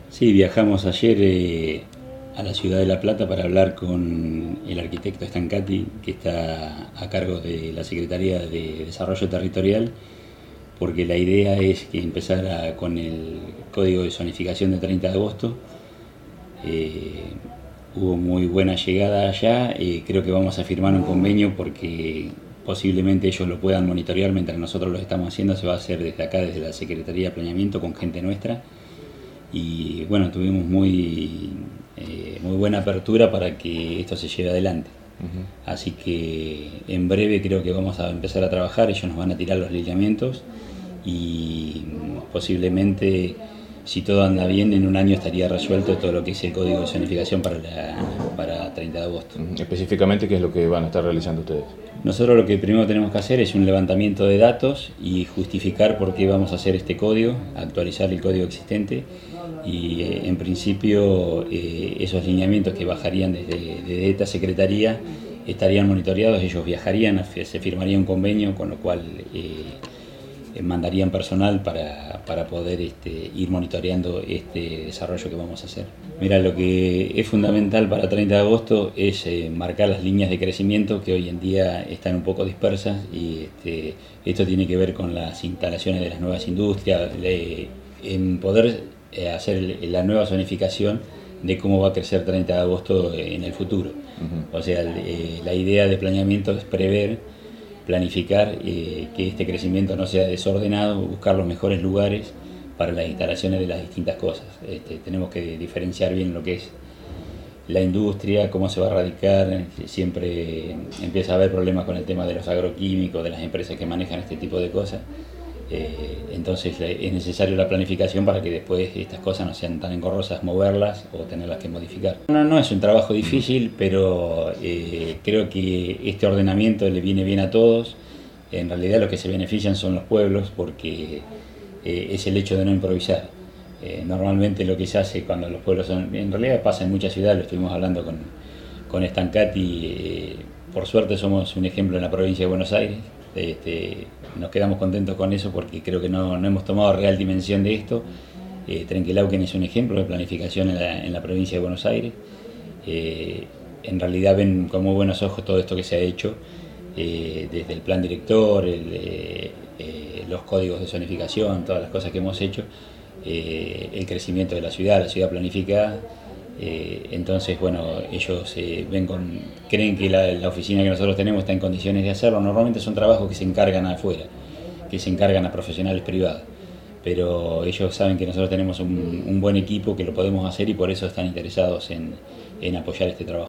Sí, viajamos ayer a la ciudad de La Plata para hablar con el arquitecto Stancati, que está a cargo de la Secretaría de Desarrollo Territorial, porque la idea es que empezara con el código de zonificación de 30 de agosto. Eh, Hubo muy buena llegada allá, creo que vamos a firmar un convenio porque posiblemente ellos lo puedan monitorear mientras nosotros lo estamos haciendo. Se va a hacer desde acá, desde la Secretaría de Planeamiento, con gente nuestra. Y bueno, tuvimos muy buena apertura para que esto se lleve adelante. Así que en breve creo que vamos a empezar a trabajar, ellos nos van a tirar los lineamientos y posiblemente, si todo anda bien, en un año estaría resuelto todo lo que es el código de zonificación para 30 de agosto. Específicamente, ¿qué es lo que van a estar realizando ustedes? Nosotros lo que primero tenemos que hacer es un levantamiento de datos y justificar por qué vamos a hacer este código, actualizar el código existente y en principio esos lineamientos que bajarían desde esta secretaría estarían monitoreados, ellos viajarían, se firmaría un convenio, con lo cual mandarían personal para poder ir monitoreando este desarrollo que vamos a hacer. Mira, lo que es fundamental para 30 de agosto es marcar las líneas de crecimiento que hoy en día están un poco dispersas y esto tiene que ver con las instalaciones de las nuevas industrias, en poder hacer la nueva zonificación de cómo va a crecer 30 de agosto en el futuro. O sea, la idea de planeamiento es prever, planificar que este crecimiento no sea desordenado, buscar los mejores lugares para las instalaciones de las distintas cosas. Tenemos que diferenciar bien lo que es la industria, cómo se va a radicar. Siempre empieza a haber problemas con el tema de los agroquímicos, de las empresas que manejan este tipo de cosas. Entonces es necesario la planificación para que después estas cosas no sean tan engorrosas moverlas o tenerlas que modificar. No es un trabajo difícil, pero creo que este ordenamiento le viene bien a todos. En realidad los que se benefician son los pueblos porque es el hecho de no improvisar. Normalmente lo que se hace cuando los pueblos son, en realidad pasa en muchas ciudades, lo estuvimos hablando con Stancati, por suerte somos un ejemplo en la provincia de Buenos Aires. Nos quedamos contentos con eso porque creo que no hemos tomado real dimensión de esto. Trenquelauquen es un ejemplo de planificación en la provincia de Buenos Aires. En realidad ven con muy buenos ojos todo esto que se ha hecho, desde el plan director, los códigos de zonificación, todas las cosas que hemos hecho, el crecimiento de la ciudad planificada. Entonces, bueno, ellos creen que la oficina que nosotros tenemos está en condiciones de hacerlo. Normalmente son trabajos que se encargan afuera, que se encargan a profesionales privados, pero ellos saben que nosotros tenemos un buen equipo, que lo podemos hacer y por eso están interesados en apoyar este trabajo.